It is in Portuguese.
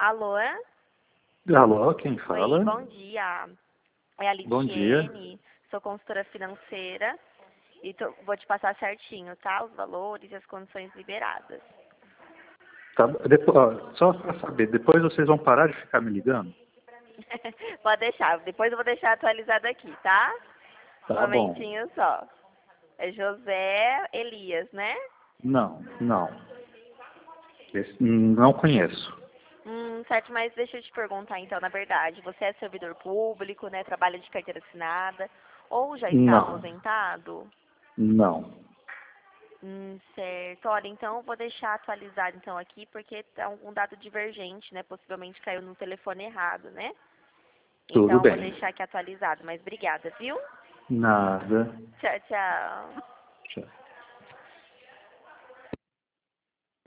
Alô? Alô, quem Oi, fala? bom dia. É a Bom dia. Litiene, sou consultora financeira e vou te passar certinho, tá? Os valores e as condições liberadas. Tá, só para saber, depois vocês vão parar de ficar me ligando? Pode deixar, depois eu vou deixar atualizado aqui, tá? Um Tá bom. momentinho só. É José Elias, né? Não. Não conheço. Certo, mas deixa eu te perguntar então, na verdade, você é servidor público, né? Trabalha de carteira assinada ou já está Não. aposentado? Não. Certo. Olha, então eu vou deixar atualizado então aqui, porque é um dado divergente, né? Possivelmente caiu no telefone errado, né? Tudo Então eu vou bem. deixar aqui atualizado, mas obrigada, viu? Nada. Tchau, tchau. Tchau.